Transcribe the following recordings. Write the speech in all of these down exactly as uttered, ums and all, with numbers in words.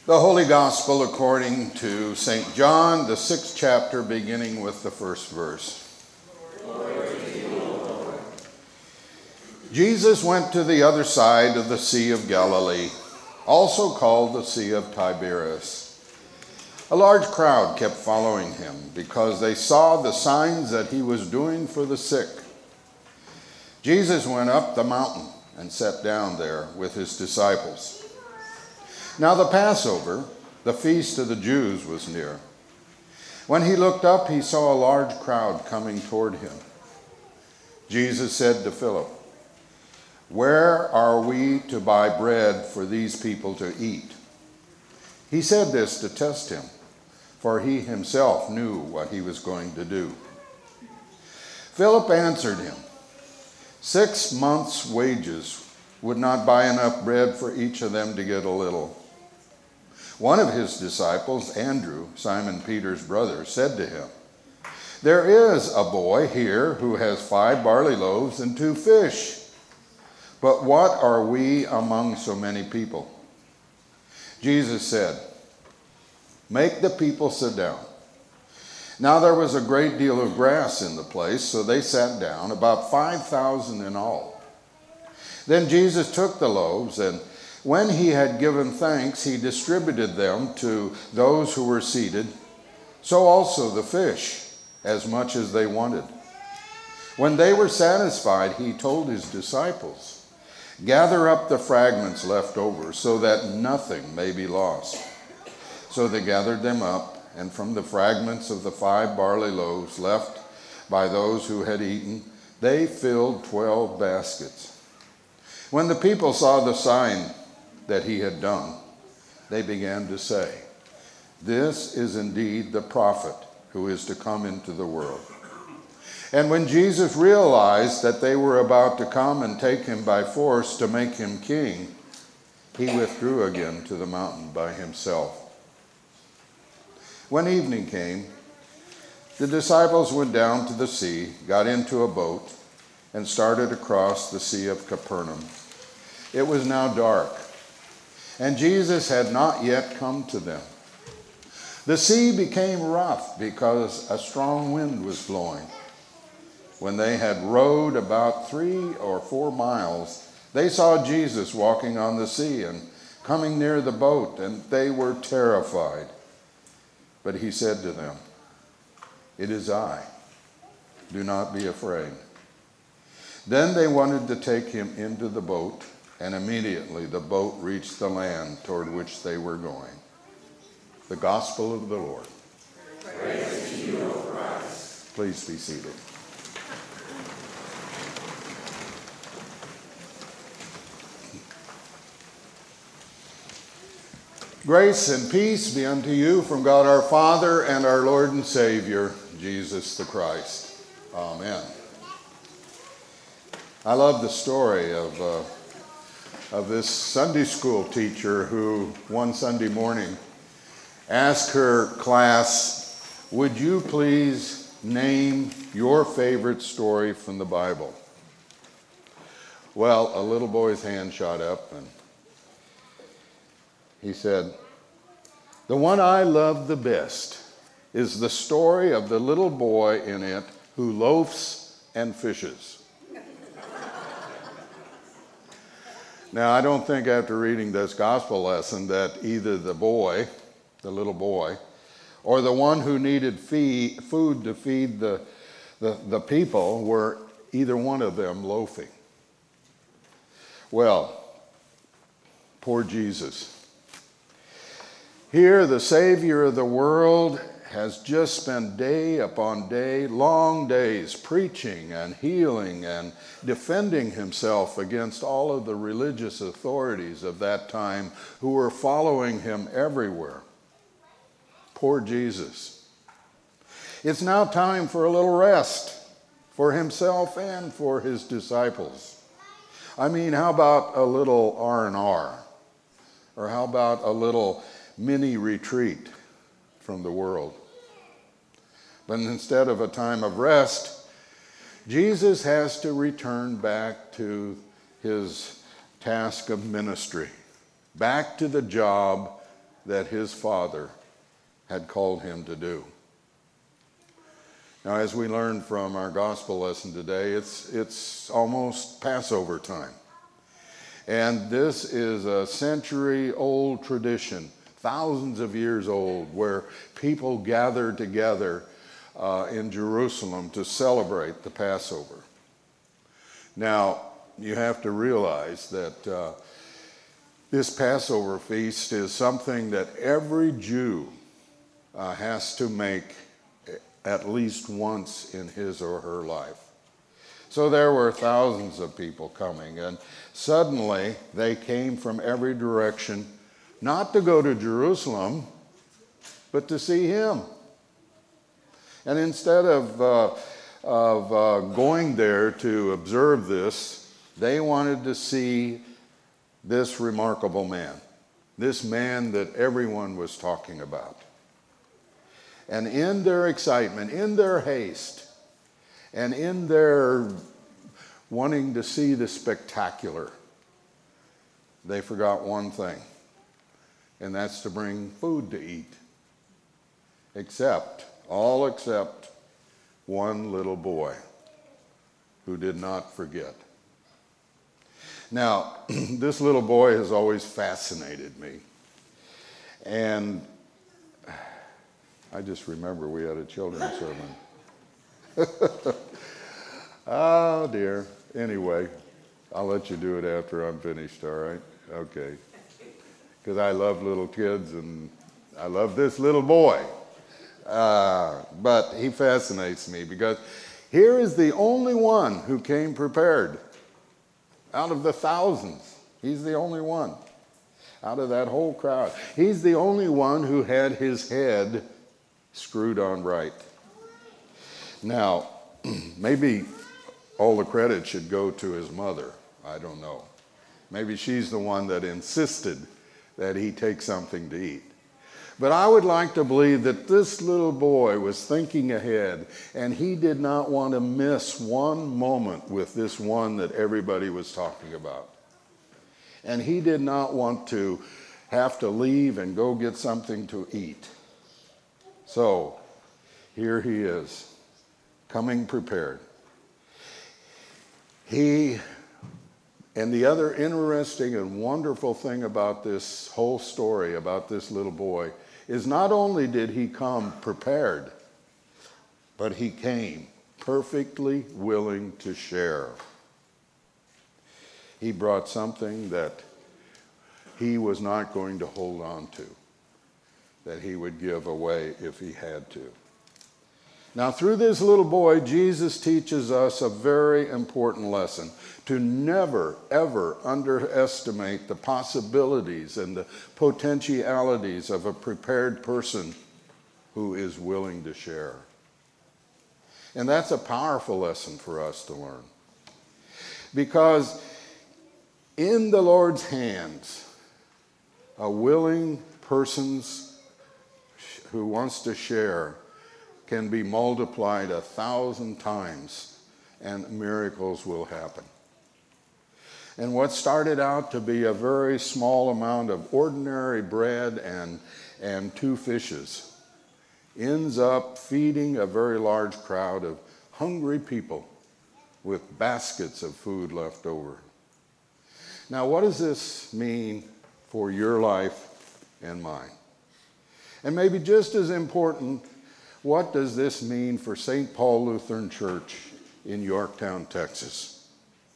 The Holy Gospel according to Saint John, the sixth chapter, beginning with the first verse. Glory to you, Lord. Jesus went to the other side of the Sea of Galilee, also called the Sea of Tiberias. A large crowd kept following him because they saw the signs that he was doing for the sick. Jesus went up the mountain and sat down there with his disciples. Now the Passover, the feast of the Jews, was near. When he looked up, he saw a large crowd coming toward him. Jesus said to Philip, "Where are we to buy bread for these people to eat?" He said this to test him, for he himself knew what he was going to do. Philip answered him, "Six months' wages would not buy enough bread for each of them to get a little." One of his disciples, Andrew, Simon Peter's brother, said to him, "There is a boy here who has five barley loaves and two fish. But what are we among so many people?" Jesus said, "Make the people sit down." Now there was a great deal of grass in the place, so they sat down, about five thousand in all. Then Jesus took the loaves, and when he had given thanks, he distributed them to those who were seated, so also the fish, as much as they wanted. When they were satisfied, he told his disciples, "Gather up the fragments left over, so that nothing may be lost." So they gathered them up, and from the fragments of the five barley loaves left by those who had eaten, they filled twelve baskets. When the people saw the sign that he had done, they began to say, "This is indeed the prophet who is to come into the world." And when Jesus realized that they were about to come and take him by force to make him king, he withdrew again to the mountain by himself. When evening came, the disciples went down to the sea, got into a boat, and started across the Sea of Capernaum. It was now dark, and Jesus had not yet come to them. The sea became rough because a strong wind was blowing. When they had rowed about three or four miles, they saw Jesus walking on the sea and coming near the boat, and they were terrified. But he said to them, "It is I. Do not be afraid." Then they wanted to take him into the boat, and immediately the boat reached the land toward which they were going. The Gospel of the Lord. Praise to you, O Christ. Please be seated. Grace and peace be unto you from God our Father and our Lord and Savior, Jesus the Christ. Amen. I love the story of uh, of this Sunday school teacher who one Sunday morning asked her class, "Would you please name your favorite story from the Bible?" Well, a little boy's hand shot up and he said, "The one I love the best is the story of the little boy in it who loafs and fishes." Now, I don't think after reading this gospel lesson that either the boy, the little boy, or the one who needed fee, food to feed the, the, the people were either one of them loafing. Well, poor Jesus. Here, the Savior of the world has just spent day upon day, long days, preaching and healing and defending himself against all of the religious authorities of that time who were following him everywhere. Poor Jesus. It's now time for a little rest for himself and for his disciples. I mean, how about a little R and R? Or how about a little mini retreat from the world? But instead of a time of rest, Jesus has to return back to his task of ministry, back to the job that his Father had called him to do. Now, as we learned from our gospel lesson today, it's, it's almost Passover time. And this is a century-old tradition, thousands of years old, where people gather together uh, in Jerusalem to celebrate the Passover. Now, you have to realize that uh, this Passover feast is something that every Jew uh, has to make at least once in his or her life. So there were thousands of people coming, and suddenly they came from every direction, not to go to Jerusalem, but to see him. And instead of, uh, of uh, going there to observe this, they wanted to see this remarkable man, this man that everyone was talking about. And in their excitement, in their haste, and in their wanting to see the spectacular, they forgot one thing, and that's to bring food to eat. Except, all except one little boy who did not forget. Now, this little boy has always fascinated me. And I just remember we had a children's sermon. Oh, dear. Anyway, I'll let you do it after I'm finished, all right? Okay. Because I love little kids, and I love this little boy. Uh, but he fascinates me because here is the only one who came prepared. Out of the thousands, he's the only one. Out of that whole crowd, he's the only one who had his head screwed on right. Now, maybe all the credit should go to his mother. I don't know. Maybe she's the one that insisted that he take something to eat. But I would like to believe that this little boy was thinking ahead, and he did not want to miss one moment with this one that everybody was talking about. And he did not want to have to leave and go get something to eat. So, here he is, coming prepared. He, and the other interesting and wonderful thing about this whole story, about this little boy, is not only did he come prepared, but he came perfectly willing to share. He brought something that he was not going to hold on to, that he would give away if he had to. Now, through this little boy, Jesus teaches us a very important lesson: to never, ever underestimate the possibilities and the potentialities of a prepared person who is willing to share. And that's a powerful lesson for us to learn. Because in the Lord's hands, a willing person who wants to share can be multiplied a thousand times, and miracles will happen. And what started out to be a very small amount of ordinary bread and, and two fishes ends up feeding a very large crowd of hungry people with baskets of food left over. Now, what does this mean for your life and mine? And maybe just as important, what does this mean for Saint Paul Lutheran Church in Yorktown, Texas?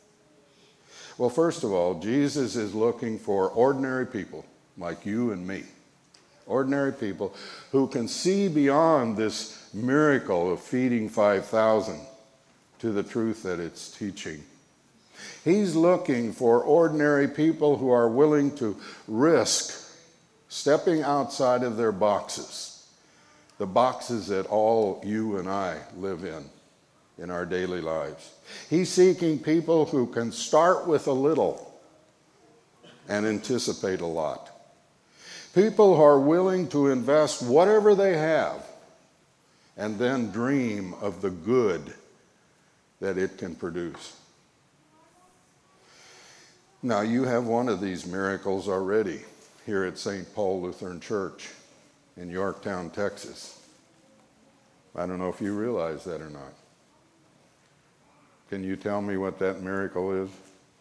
Well, first of all, Jesus is looking for ordinary people like you and me. Ordinary people who can see beyond this miracle of feeding five thousand to the truth that it's teaching. He's looking for ordinary people who are willing to risk stepping outside of their boxes. The boxes that all you and I live in, in our daily lives. He's seeking people who can start with a little and anticipate a lot. People who are willing to invest whatever they have and then dream of the good that it can produce. Now, you have one of these miracles already. here at Saint Paul Lutheran Church in Yorktown, Texas. I don't know if you realize that or not. Can you tell me what that miracle is?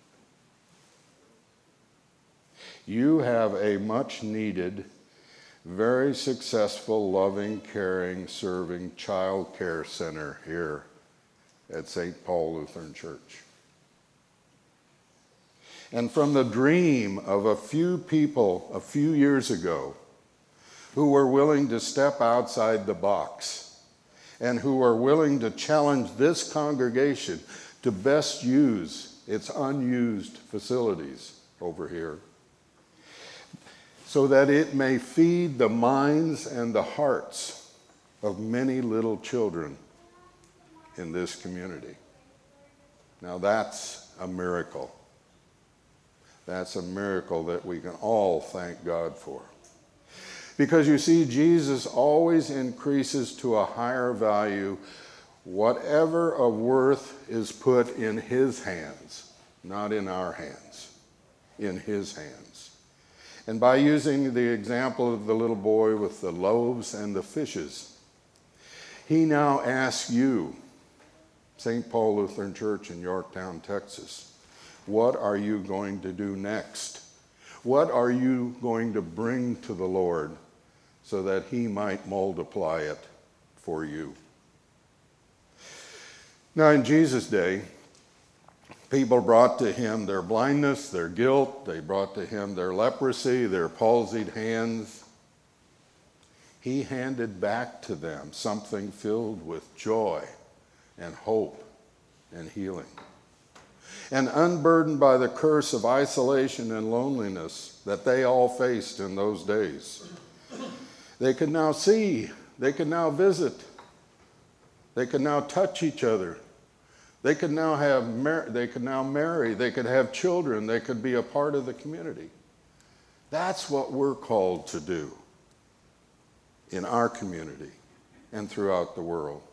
You have a much needed, very successful, loving, caring, serving child care center here at Saint Paul Lutheran Church. And from the dream of a few people a few years ago who were willing to step outside the box and who are willing to challenge this congregation to best use its unused facilities over here so that it may feed the minds and the hearts of many little children in this community. Now that's a miracle. That's a miracle that we can all thank God for. Because you see, Jesus always increases to a higher value whatever of worth is put in his hands, not in our hands, in his hands. And by using the example of the little boy with the loaves and the fishes, he now asks you, Saint Paul Lutheran Church in Yorktown, Texas, what are you going to do next? What are you going to bring to the Lord so that he might multiply it for you? Now, in Jesus' day, people brought to him their blindness, their guilt. They brought to him their leprosy, their palsied hands. He handed back to them something filled with joy and hope and healing. And unburdened by the curse of isolation and loneliness that they all faced in those days, they could now see, they could now visit, they could now touch each other, they could now have, mar- they could now marry, they could have children, they could be a part of the community. That's what we're called to do in our community and throughout the world.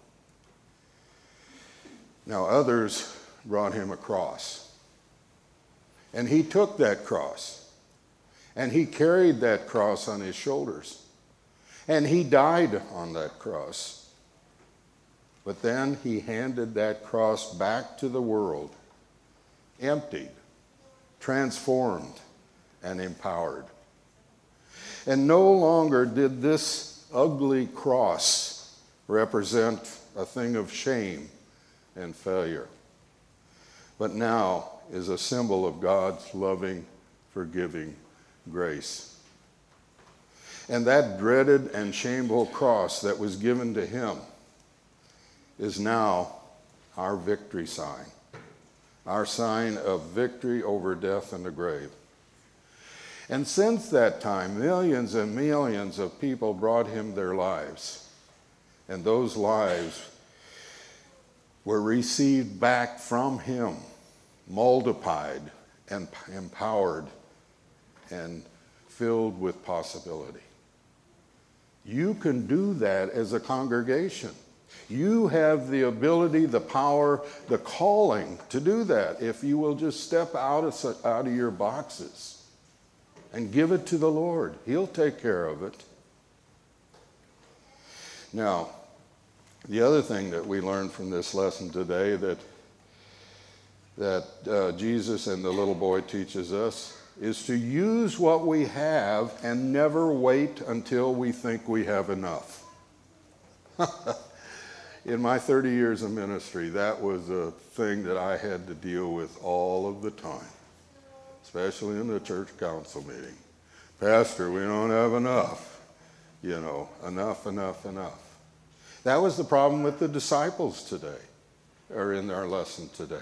Now others brought him a cross, and he took that cross, and he carried that cross on his shoulders. And he died on that cross. But then he handed that cross back to the world, emptied, transformed, and empowered. And no longer did this ugly cross represent a thing of shame and failure, but now is a symbol of God's loving, forgiving grace. And that dreaded and shameful cross that was given to him is now our victory sign, our sign of victory over death and the grave. And since that time, millions and millions of people brought him their lives, and those lives were received back from him, multiplied and empowered and filled with possibility. You can do that as a congregation. You have the ability, the power, the calling to do that if you will just step out of, out of your boxes and give it to the Lord. He'll take care of it. Now, the other thing that we learned from this lesson today that, that uh, Jesus and the little boy teaches us is to use what we have and never wait until we think we have enough. In my thirty years of ministry, that was a thing that I had to deal with all of the time, especially in the church council meeting. Pastor, we don't have enough. You know, enough, enough, enough. That was the problem with the disciples today, or in our lesson today.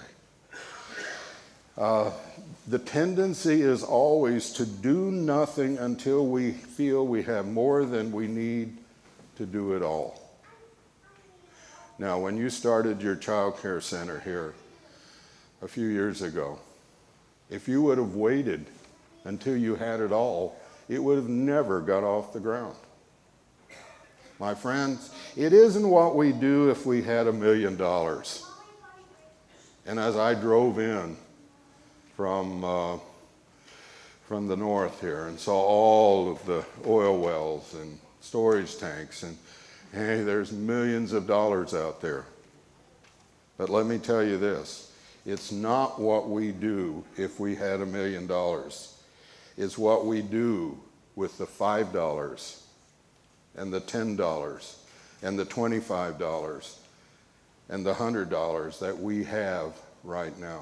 Uh, the tendency is always to do nothing until we feel we have more than we need to do it all. Now, when you started your child care center here a few years ago, if you would have waited until you had it all, it would have never got off the ground. My friends, it isn't what we do if we had a million dollars. And as I drove in from uh, from the north here and saw all of the oil wells and storage tanks, and hey, there's millions of dollars out there. But let me tell you this, it's not what we do if we had a million dollars. It's what we do with the five dollars and the ten dollars and the twenty-five dollars and the one hundred dollars that we have right now.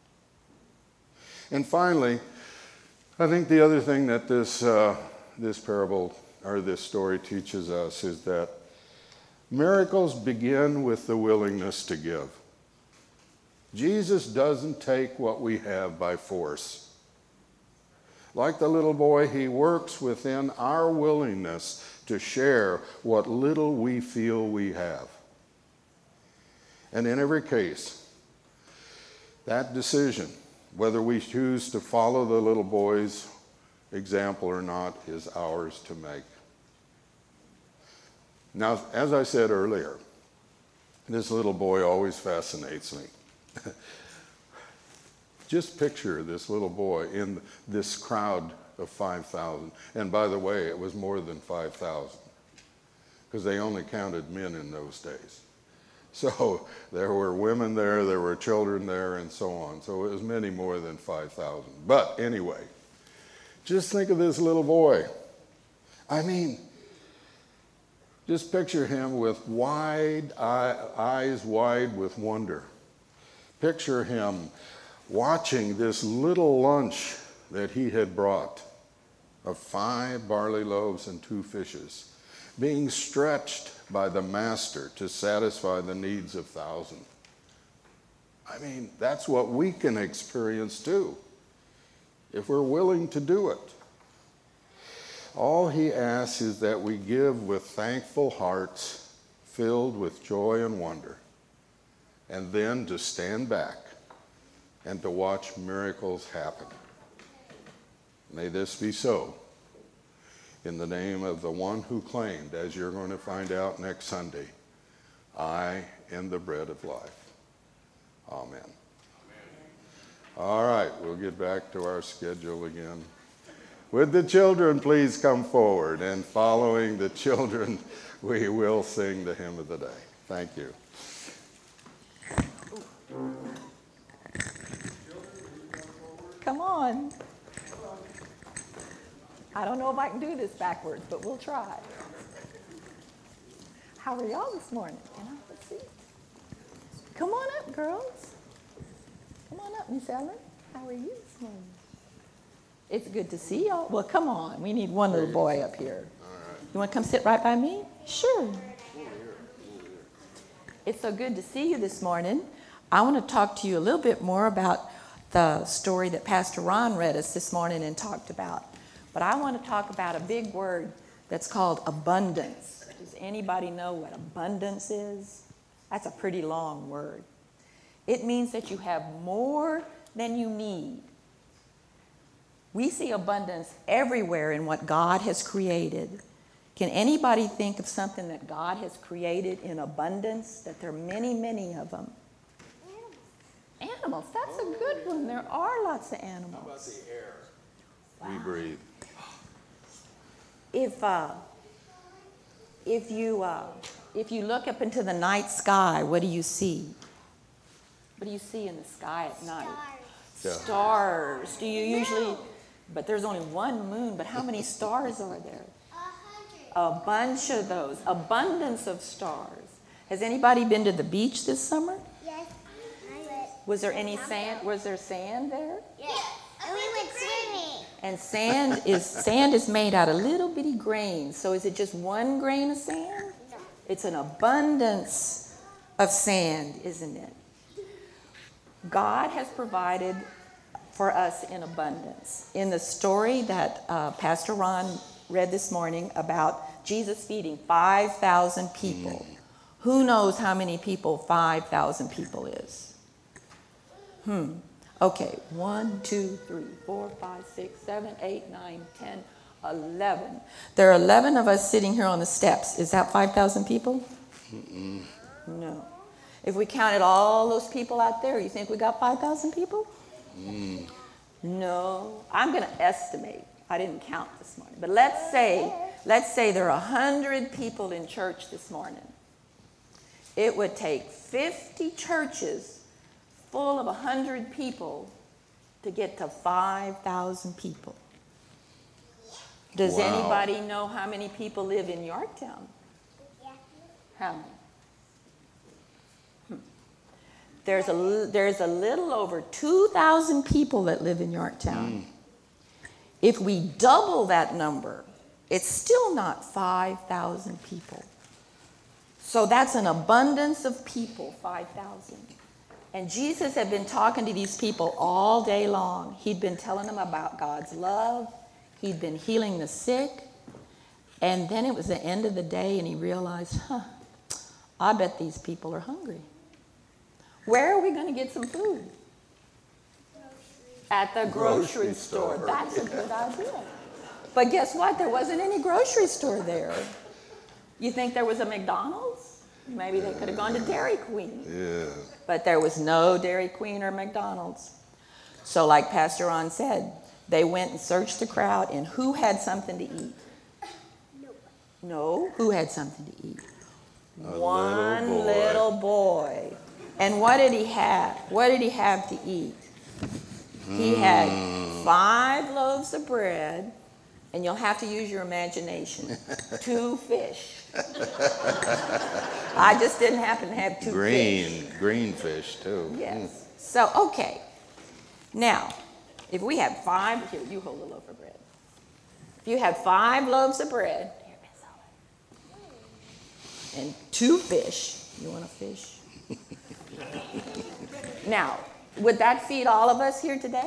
And finally, I think the other thing that this uh, this parable or this story teaches us is that miracles begin with the willingness to give. Jesus doesn't take what we have by force. Like the little boy, he works within our willingness to share what little we feel we have. And in every case, that decision, whether we choose to follow the little boy's example or not, is ours to make. Now, as I said earlier, this little boy always fascinates me. Just picture this little boy in this crowd of five thousand. And by the way, it was more than five thousand, because they only counted men in those days. So there were women there, there were children there, and so on. So it was many more than five thousand. But anyway, just think of this little boy. I mean, just picture him with wide eye, eyes wide with wonder. Picture him watching this little lunch that he had brought of five barley loaves and two fishes being stretched by the master to satisfy the needs of thousands. I mean, that's what we can experience too, if we're willing to do it. All he asks is that we give with thankful hearts, filled with joy and wonder, and then to stand back and to watch miracles happen. May this be so. In the name of the one who claimed, as you're going to find out next Sunday, I am the bread of life. Amen. Amen. All right, we'll get back to our schedule again. Would the children please come forward? And following the children, we will sing the hymn of the day. Thank you. Come on. I don't know if I can do this backwards, but we'll try. How are y'all this morning? Can I have a seat? Come on up, girls. Come on up, Miss Ellen. How are you this morning? It's good to see y'all. Well, come on. We need one little boy up here. You want to come sit right by me? Sure. It's so good to see you this morning. I want to talk to you a little bit more about the story that Pastor Ron read us this morning and talked about. But I want to talk about a big word that's called abundance. Does anybody know what abundance is? That's a pretty long word. It means that you have more than you need. We see abundance everywhere in what God has created. Can anybody think of something that God has created in abundance? That there are many, many of them. Animals, that's a good one. There are lots of animals. How about the air? Wow. We breathe. If uh, if you uh, if you look up into the night sky, what do you see? What do you see in the sky at night? Stars. Yeah. Stars. Do you usually? But there's only one moon. But how many stars are there? A bunch of those. Abundance of stars. Has anybody been to the beach this summer? Yes. Was there any sand? Was there sand there? Yes. And we went swimming. And sand is sand is made out of little bitty grains. So is it just one grain of sand? No. It's an abundance of sand, isn't it? God has provided for us in abundance. In the story that uh, Pastor Ron read this morning about Jesus feeding five thousand people, mm. who knows how many people five thousand people is? Hmm. Okay, one, two, three, four, five, six, seven, eight, nine, ten, eleven. There are eleven of us sitting here on the steps. Is that five thousand people? Mm-mm. No. If we counted all those people out there, you think we got five thousand people? Mm. No, I'm going to estimate. I didn't count this morning. But let's say, let's say there are one hundred people in church this morning. It would take fifty churches full of one hundred people to get to five thousand people. Does Wow. anybody know how many people live in Yorktown? Yeah. How many? Hmm. There's a, there's a little over two thousand people that live in Yorktown. Mm. If we double that number, it's still not five thousand people. So that's an abundance of people, five thousand. And Jesus had been talking to these people all day long. He'd been telling them about God's love. He'd been healing the sick. And then it was the end of the day and he realized, huh, I bet these people are hungry. Where are we going to get some food? At the grocery, Grocery store. store. That's a good idea. But guess what? There wasn't any grocery store there. You think there was a McDonald's? Maybe they could have gone to Dairy Queen. Yeah. But there was no Dairy Queen or McDonald's. So like Pastor Ron said, they went and searched the crowd, and who had something to eat? No. Who had something to eat? A One little boy. little boy. And what did he have? What did he have to eat? He had five loaves of bread, and you'll have to use your imagination. Two fish. I just didn't happen to have two Green, fish. green fish too. Yes. So, okay. Now, if we have five, here, you hold a loaf of bread. If you have five loaves of bread and two fish, you want a fish? Now, would that feed all of us here today?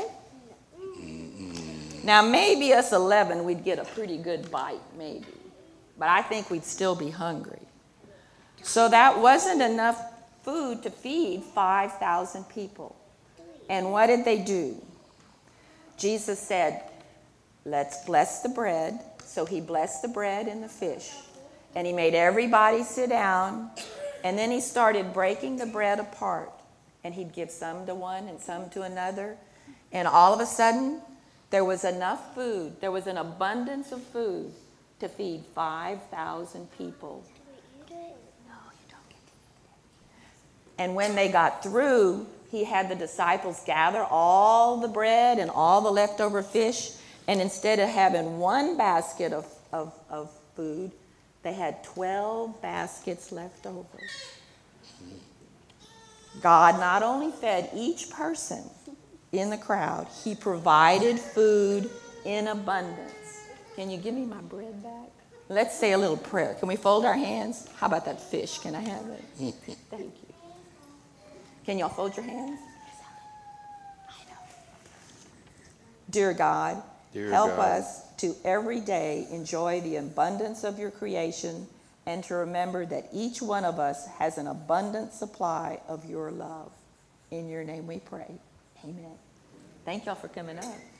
Now, maybe us eleven, we'd get a pretty good bite, maybe. But I think we'd still be hungry. So that wasn't enough food to feed five thousand people. And what did they do? Jesus said, let's bless the bread. So he blessed the bread and the fish. And he made everybody sit down. And then he started breaking the bread apart. And he'd give some to one and some to another. And all of a sudden, there was enough food. There was an abundance of food to feed five thousand people. No, you don't get to eat it. And when they got through, he had the disciples gather all the bread and all the leftover fish. And instead of having one basket of, of, of food, they had twelve baskets left over. God not only fed each person in the crowd, he provided food in abundance. Can you give me my bread back? Let's say a little prayer. Can we fold our hands? How about that fish? Can I have it? Thank you. Can y'all fold your hands? I know. Dear God, Dear help God. us to every day enjoy the abundance of your creation and to remember that each one of us has an abundant supply of your love. In your name we pray. Amen. Thank y'all for coming up.